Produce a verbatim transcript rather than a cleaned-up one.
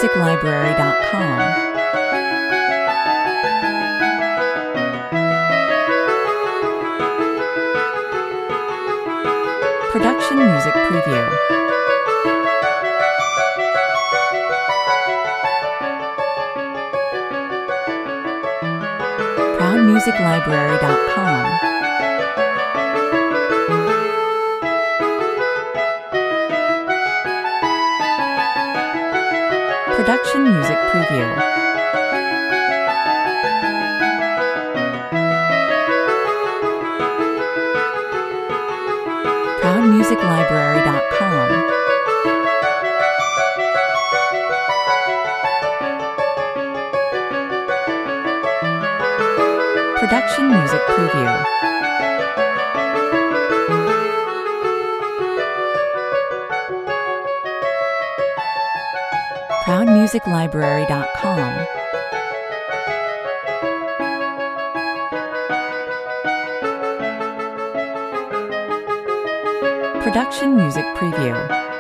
music library dot com. Production Music Preview. proud music library dot com. Production Music Preview. proud music library dot com. Production Music Preview. proud music library dot com. Production Music Preview.